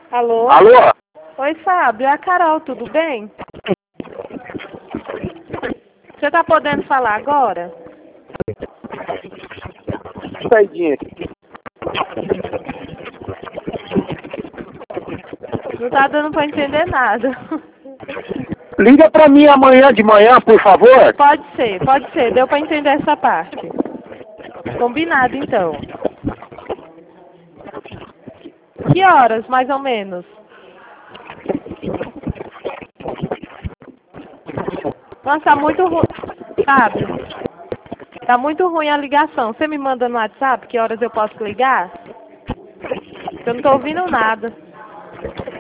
Alô? Alô? Oi, Fábio. É a Carol, tudo bem? Você tá podendo falar agora? Saidinha. Não tá dando pra entender nada. Liga pra mim amanhã de manhã, por favor. Pode ser. Deu pra entender essa parte. Combinado, então. Que horas, mais ou menos? Nossa, tá muito ruim. Fábio, tá muito ruim a ligação. Você me manda no WhatsApp que horas eu posso ligar? Eu não tô ouvindo nada.